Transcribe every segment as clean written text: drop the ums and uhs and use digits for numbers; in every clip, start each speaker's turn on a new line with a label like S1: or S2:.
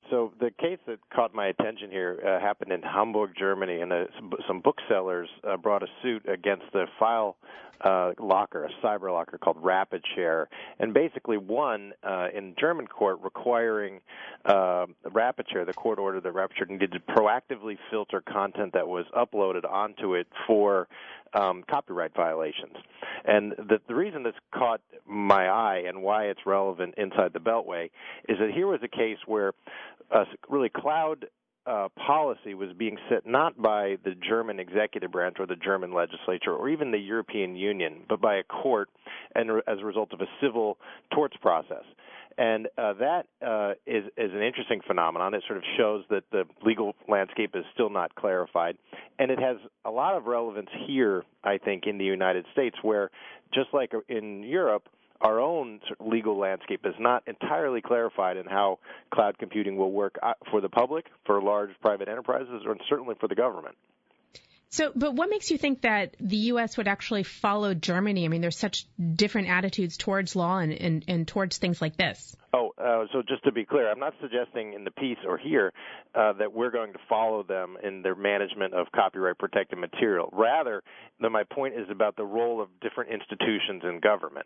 S1: So the case that caught my attention here happened in Hamburg, Germany, and some booksellers brought a suit against the file locker, a cyber locker called RapidShare, and basically won in German court requiring RapidShare, the court ordered that RapidShare needed to proactively filter content that was uploaded onto it for copyright violations. And the reason this caught my eye and why it's relevant inside the Beltway is that here was a case where really cloud policy was being set not by the German executive branch or the German legislature or even the European Union, but by a court and as a result of a civil torts process. And that is an interesting phenomenon. It sort of shows that the legal landscape is still not clarified. And it has a lot of relevance here, I think, in the United States, where just like in Europe, our own legal landscape is not entirely clarified in how cloud computing will work for the public, for large private enterprises, or certainly for the government.
S2: So, but what makes you think that the U.S. would actually follow Germany? I mean, there's such different attitudes towards law and towards things like this.
S1: So just to be clear, I'm not suggesting in the piece or here that we're going to follow them in their management of copyright-protected material. Rather, my point is about the role of different institutions in government.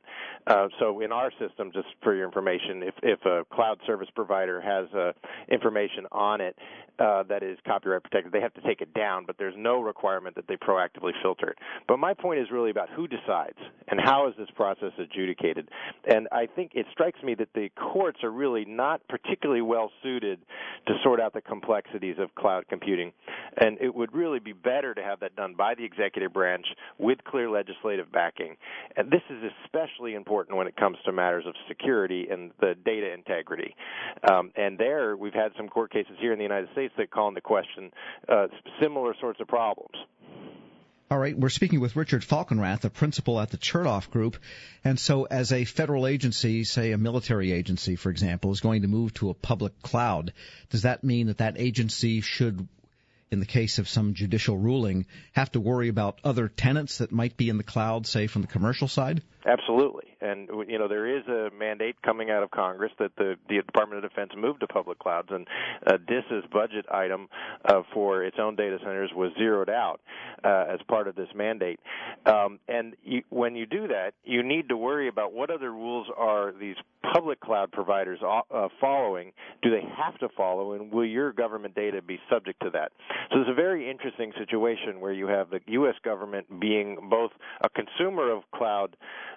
S1: So in our system, just for your information, if a cloud service provider has information on it that is copyright-protected, they have to take it down, but there's no requirement that they proactively filter it. But my point is really about who decides and how is this process adjudicated. And I think it strikes me that the courts are really not particularly well suited to sort out the complexities of cloud computing. And it would really be better to have that done by the executive branch with clear legislative backing. And this is especially important when it comes to matters of security and the data integrity. And there, we've had some court cases here in the United States that call into question similar sorts of problems.
S3: All right, we're speaking with Richard Falkenrath, a principal at the Chertoff Group. And so as a federal agency, say a military agency, for example, is going to move to a public cloud, does that mean that that agency should, in the case of some judicial ruling, have to worry about other tenants that might be in the cloud, say, from the commercial side?
S1: Absolutely. And, you know, there is a mandate coming out of Congress that the Department of Defense move to public clouds, and DISA's budget item for its own data centers was zeroed out as part of this mandate. And when you do that, you need to worry about what other rules are these public cloud providers following. Do they have to follow, and will your government data be subject to that? So it's a very interesting situation where you have the U.S. government being both a consumer of cloud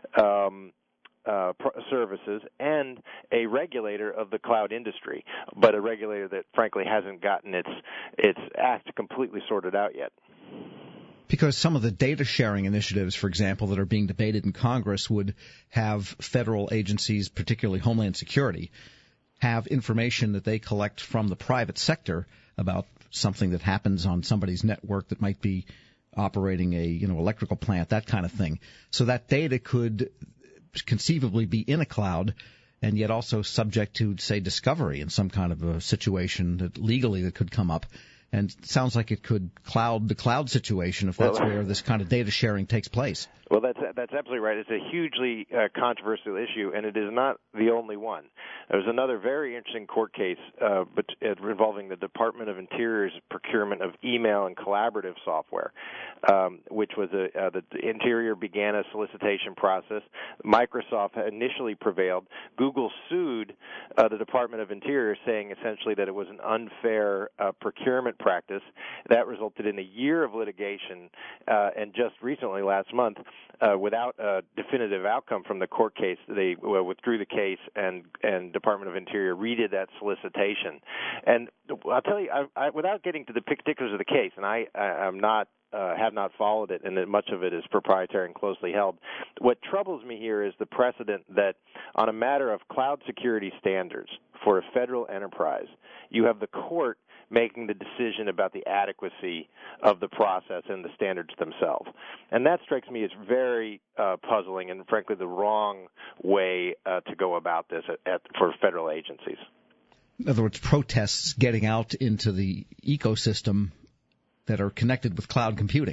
S1: services and a regulator of the cloud industry, but a regulator that frankly hasn't gotten its act completely sorted out yet.
S3: Because some of the data sharing initiatives, for example, that are being debated in Congress would have federal agencies, particularly Homeland Security, have information that they collect from the private sector about something that happens on somebody's network that might be operating a electrical plant, that kind of thing. So that data could conceivably be in a cloud and yet also subject to, say, discovery in some kind of a situation that legally that could come up. And it sounds like it could cloud the cloud situation if that's where this kind of data sharing takes place.
S1: Well, that's absolutely right. It's a hugely controversial issue, and it is not the only one. There's another very interesting court case involving the Department of Interior's procurement of email and collaborative software, which was the Interior began a solicitation process. Microsoft initially prevailed. Google sued the Department of Interior, saying essentially that it was an unfair procurement practice. That resulted in a year of litigation, and just recently, last month, without a definitive outcome from the court case, they withdrew the case, and Department of Interior redid that solicitation. And I'll tell you, without getting to the particulars of the case, and I'm not have not followed it, and that much of it is proprietary and closely held. What troubles me here is the precedent that on a matter of cloud security standards for a federal enterprise, you have the court making the decision about the adequacy of the process and the standards themselves. And that strikes me as very puzzling and, frankly, the wrong way to go about this for federal agencies.
S3: In other words, protests getting out into the ecosystem that are connected with cloud computing.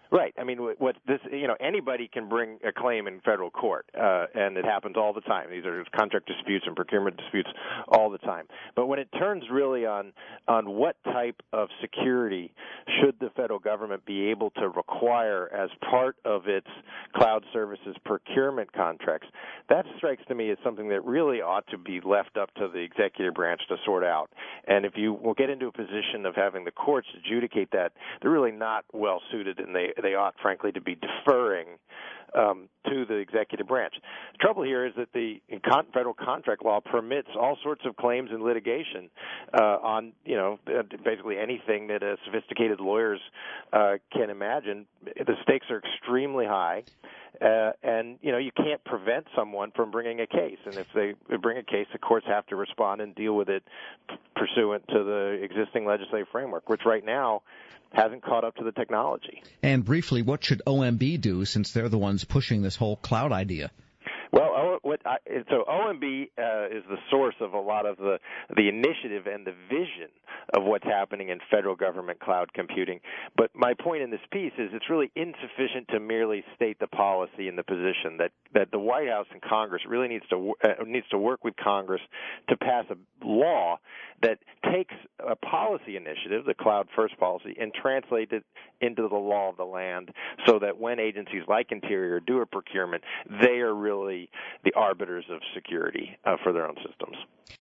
S1: Right. I mean, what this, anybody can bring a claim in federal court, and it happens all the time. These are contract disputes and procurement disputes all the time. But when it turns really on what type of security should the federal government be able to require as part of its cloud services procurement contracts, that strikes to me as something that really ought to be left up to the executive branch to sort out. And if you will get into a position of having the courts adjudicate that, they're really not well suited, and they ought, frankly, to be deferring to the executive branch. The trouble here is that the federal contract law permits all sorts of claims and litigation on, basically anything that sophisticated lawyers can imagine. The stakes are extremely high, and you can't prevent someone from bringing a case. And if they bring a case, the courts have to respond and deal with it pursuant to the existing legislative framework, which right now hasn't caught up to the technology. And
S3: briefly, what should OMB do, since they're the ones pushing this whole cloud idea?
S1: Well, so OMB is the source of a lot of the initiative and the vision of what's happening in federal government cloud computing. But my point in this piece is it's really insufficient to merely state the policy and the position that the White House and Congress really needs to work with Congress to pass a law that takes a policy initiative, the Cloud First policy, and translates it into the law of the land, so that when agencies like Interior do a procurement, they are really the arbiters of security for their own systems.